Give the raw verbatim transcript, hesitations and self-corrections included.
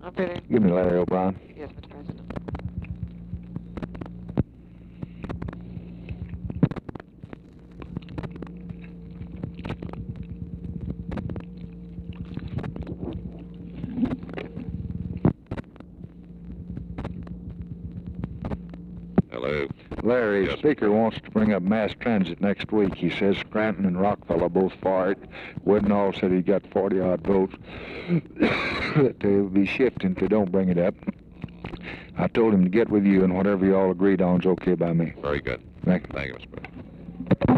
I'm ready. Give me Larry O'Brien. Yes, Mister President. Hello. Larry, Yes, Speaker wants to bring up mass transit next week. He says Scranton and Rockefeller both for it. Woodnall said he got forty-odd votes. That they will be shifting if they don't bring it up. I told him to get with you, and whatever you all agreed on is okay by me. Very good. Thank you. Thank you, Mister President.